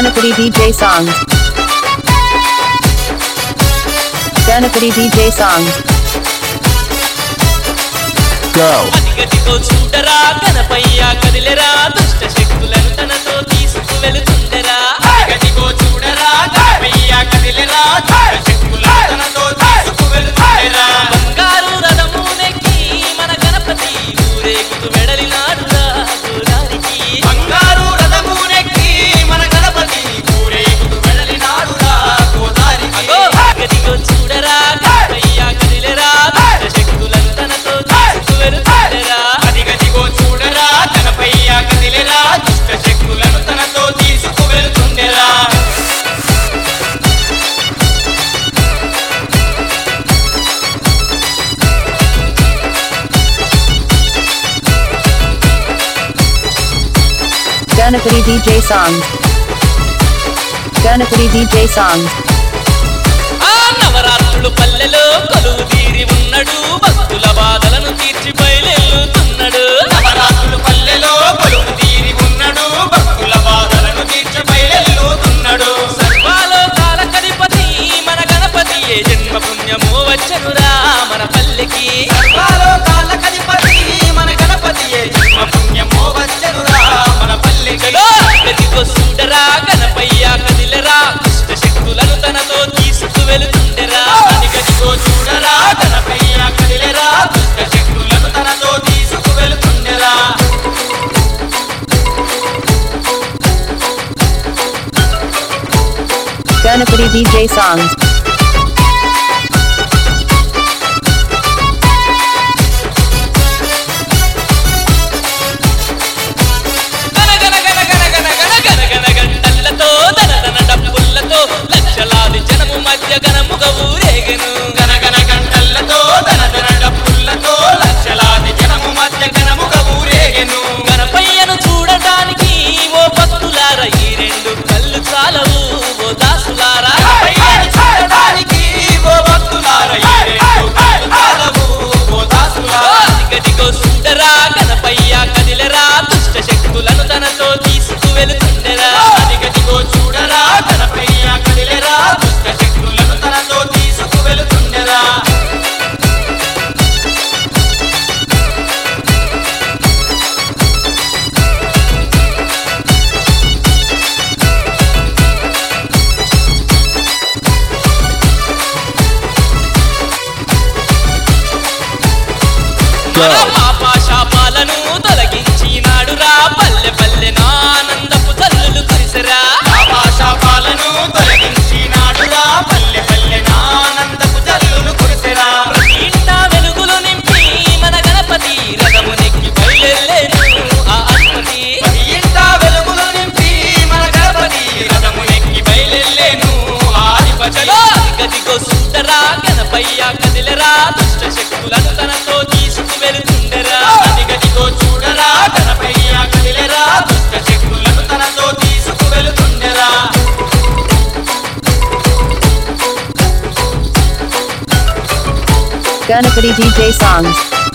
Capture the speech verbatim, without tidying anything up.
Ganapati D J songs. Ganapati D J songs. Go. అదిగదిగో చూడరా గణపయ్య కదిలెరా దుష్ట శక్తులను తనతో తీసుకు వెళుతుండెరా అదిగదిగో చూడరా గణపయ్య కదిలెరా దుష్ట శక్తులను తనతో తీసుకు వెళుతుండెరా బంగారు రథము నెక్కి మన గణపతి ఊరేగుతూ వెడలినాడురా గోదారికి బంగారు రథము నెక్కి మన గణపతి ఊరేగుతూ వెడలినాడురా గోదారికి అదిగదిగో చూడరా గణపయ్య కదిలెరా దుష్ట శక్తులను తనతో తీసుకు వెళుతుండెరా అదిగదిగో చూడరా గణపయ్య కదిలెరా దుష్ట శక్తులను తనతో తీసుకు వెళుతుండెరా Ganapati D J songs. Ganapati D J songs. ఆ నవరాత్రులు పల్లెలో కొలువు తీరి ఉన్నాడు భక్తుల బాధలను తీర్చి బయలుతున్నాడు నవరాత్రులు పల్లెలో కొలువు తీరి ఉన్నాడు భక్తుల బాధలను తీర్చి బయలుతున్నాడు సర్వలోకాల అధిపతి మన గణపతి ఏ జన్మ పుణ్యమో వచ్చనురా మన పల్లెకి సర్వలోకాల అధిపతి మన గణపతి ఏ జన్మ పుణ్యమో వచ్చనురా మన పల్లెకి గదిగో చూడరా గణపయ్య కదిలెరా దుష్ట శక్తులను తనతో తీసుకు వెళుతుండెరా అదిగదిగో చూడరా గణపయ్య కదిలెరా దుష్ట శక్తులను తనతో తీసుకు వెళుతుండెరా Ganapati D J songs. గన గన గన గన గన గన గన గన గంటలతో దన దన డప్పులతో లక్షలాది జనము మధ్య గణముగ ఊరేగెను గన గన గంటలతో దన దన డప్పులతో లక్షలాది జనము మధ్య గణముగ ఊరేగెను గణపయ్యను చూడటానికి ఓ భక్తులారా ఈ రెండు కళ్ళు చాలవు ఓ దాసులారా గణపయ్యను చూడటానికి ఓ భక్తులారా ఈ రెండు కళ్ళు చాలవు ఓ దాసులారా అదిగదిగో చూడరా గణపయ్య కదిలెరా దుష్ట శక్తులను తనతో తీసుకు వెళుతుండెరా అదిగదిగో చూడరా గణపయ్య కదిలెరా దుష్ట శక్తులను తనతో తీసుకు వెళుతుండెరా మన పాప శాపాలను తొలగించినాడురా పల్లె పల్లె ఆనందపు తల్లులు కురిసెరా పాప శాపాలను తొలగించినాడురా పల్లె పల్లె ఆనందపు తల్లులు కురిసెరా ఇంట వెలుగులు నింపి మన గణపతి రథము నెక్కి బయలుదేరేను ఆ అధిపతి ఇంట వెలుగులు నింపి మన గణపతి రథము నెక్కి బయలుదేరేను ఆ అధిపతి గదిగో సుందరా గణపయ్య కదిలెరా దుష్ట శక్తులను తనతో తీసుకు వెళుతుండెరా అదిగదిగో చూడరా గణపయ్య కదిలెరా దుష్ట శక్తులను తనతో తీసుకు వెళుతుండెరా Ganapati D J songs.